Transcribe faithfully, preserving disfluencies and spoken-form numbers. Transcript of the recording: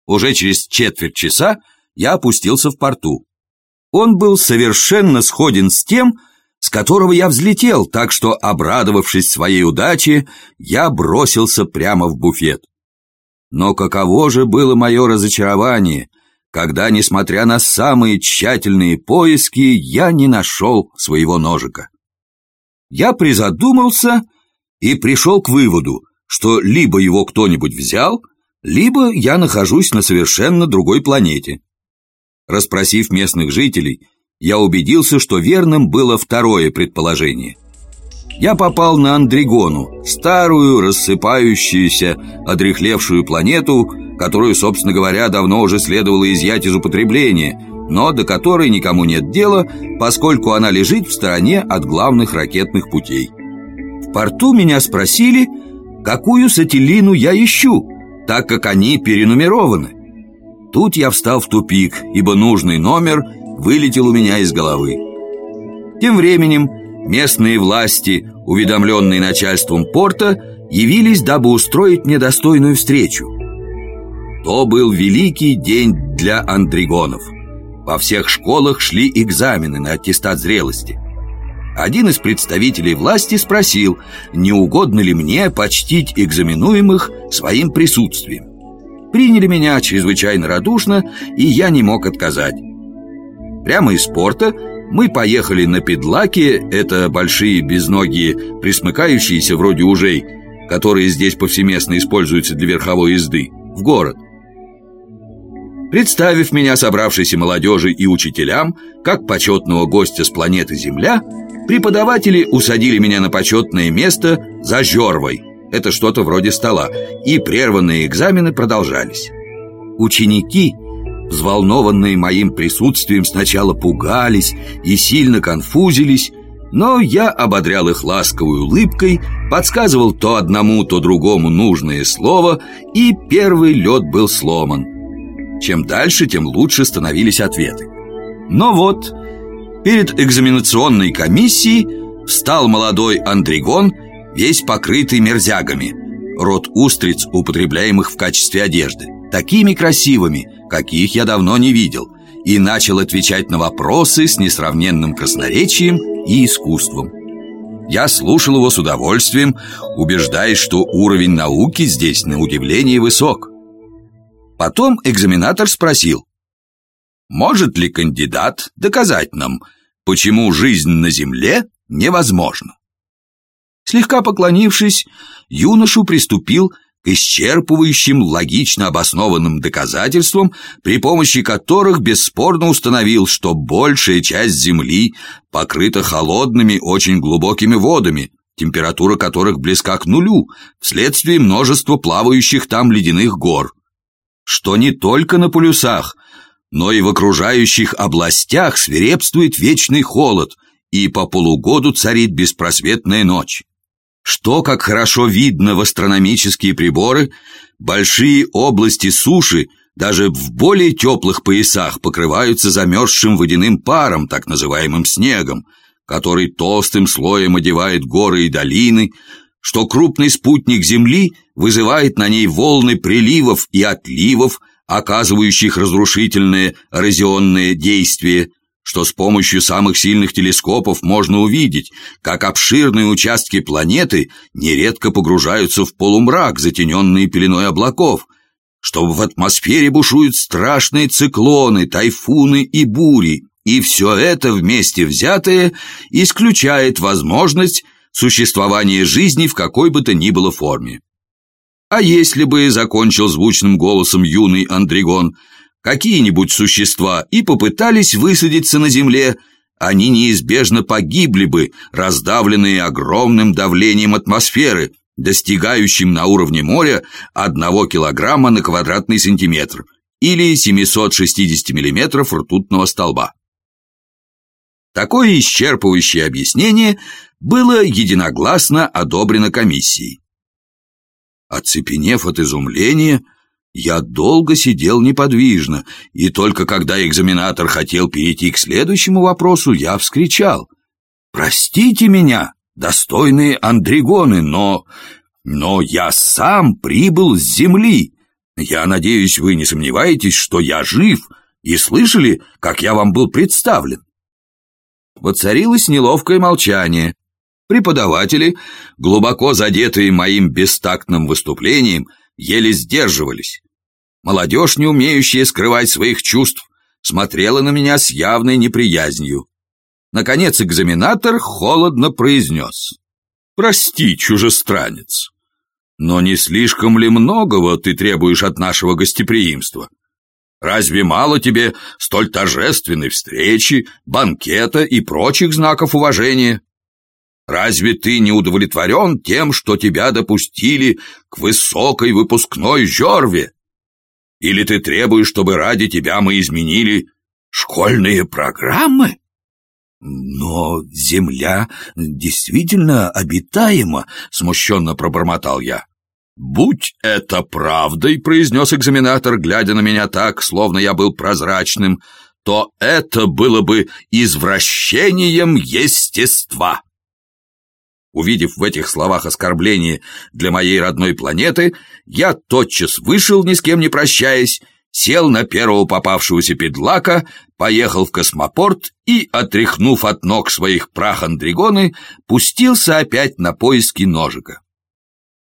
Уже через четверть часа я опустился в порту. Он был совершенно сходен с тем, с которого я взлетел, так что, обрадовавшись своей удаче, я бросился прямо в буфет. Но каково же было мое разочарование, когда, несмотря на самые тщательные поиски, я не нашел своего ножика. Я призадумался и пришел к выводу, что либо его кто-нибудь взял, либо я нахожусь на совершенно другой планете. Расспросив местных жителей, я убедился, что верным было второе предположение. Я попал на Андригону, старую, рассыпающуюся, одряхлевшую планету, которую, собственно говоря, давно уже следовало изъять из употребления, но до которой никому нет дела, поскольку она лежит в стороне от главных ракетных путей. В порту меня спросили, какую сателлину я ищу, так как они перенумерованы. Тут я встал в тупик, ибо нужный номер вылетел у меня из головы. Тем временем местные власти, уведомленные начальством порта, явились, дабы устроить мне достойную встречу. То был великий день для андригонов. Во всех школах шли экзамены на аттестат зрелости. Один из представителей власти спросил, не угодно ли мне почтить экзаменуемых своим присутствием. Приняли меня чрезвычайно радушно, и я не мог отказать. Прямо из порта мы поехали на педлаке, это большие безногие, присмыкающиеся вроде ужей, которые здесь повсеместно используются для верховой езды, в город. Представив меня собравшейся молодежи и учителям, как почетного гостя с планеты Земля, преподаватели усадили меня на почетное место за жервой, это что-то вроде стола, и прерванные экзамены продолжались. Ученики, взволнованные моим присутствием, сначала пугались и сильно конфузились, но я ободрял их ласковой улыбкой, подсказывал то одному, то другому нужное слово, и первый лед был сломан. Чем дальше, тем лучше становились ответы. Но вот, перед экзаменационной комиссией встал молодой андригон, весь покрытый мерзягами, род устриц, употребляемых в качестве одежды, такими красивыми, каких я давно не видел, и начал отвечать на вопросы с несравненным красноречием и искусством. Я слушал его с удовольствием, убеждаясь, что уровень науки здесь на удивление высок. Потом экзаменатор спросил, может ли кандидат доказать нам, почему жизнь на Земле невозможна? Слегка поклонившись, юношу приступил к исчерпывающим, логично обоснованным доказательствам, при помощи которых бесспорно установил, что большая часть Земли покрыта холодными, очень глубокими водами, температура которых близка к нулю, вследствие множества плавающих там ледяных гор, что не только на полюсах, но и в окружающих областях свирепствует вечный холод, и по полугоду царит беспросветная ночь. Что, как хорошо видно в астрономические приборы, большие области суши даже в более теплых поясах покрываются замерзшим водяным паром, так называемым снегом, который толстым слоем одевает горы и долины, что крупный спутник Земли вызывает на ней волны приливов и отливов, оказывающих разрушительное эрозионное действие, что с помощью самых сильных телескопов можно увидеть, как обширные участки планеты нередко погружаются в полумрак, затененные пеленой облаков, что в атмосфере бушуют страшные циклоны, тайфуны и бури, и все это вместе взятое исключает возможность существования жизни в какой бы то ни было форме. А если бы, закончил звучным голосом юный андригон, какие-нибудь существа и попытались высадиться на Земле, они неизбежно погибли бы, раздавленные огромным давлением атмосферы, достигающим на уровне моря одного килограмма на квадратный сантиметр или семьсот шестьдесят миллиметров ртутного столба. Такое исчерпывающее объяснение было единогласно одобрено комиссией. Оцепенев от изумления, я долго сидел неподвижно, и только когда экзаменатор хотел перейти к следующему вопросу, я вскричал: «Простите меня, достойные андригоны, но... но я сам прибыл с Земли. Я надеюсь, вы не сомневаетесь, что я жив, и слышали, как я вам был представлен?» Воцарилось неловкое молчание. Преподаватели, глубоко задетые моим бестактным выступлением, еле сдерживались. Молодежь, не умеющая скрывать своих чувств, смотрела на меня с явной неприязнью. Наконец экзаменатор холодно произнес: «Прости, чужестранец, но не слишком ли многого ты требуешь от нашего гостеприимства? Разве мало тебе столь торжественной встречи, банкета и прочих знаков уважения? Разве ты не удовлетворен тем, что тебя допустили к высокой выпускной жёрве? Или ты требуешь, чтобы ради тебя мы изменили школьные программы?» «Но земля действительно обитаема», — смущенно пробормотал я. «Будь это правдой», — произнес экзаменатор, глядя на меня так, словно я был прозрачным, «то это было бы извращением естества». Увидев в этих словах оскорбление для моей родной планеты, я тотчас вышел, ни с кем не прощаясь, сел на первого попавшегося педлака, поехал в космопорт и, отряхнув от ног своих прах-андригоны, пустился опять на поиски ножика.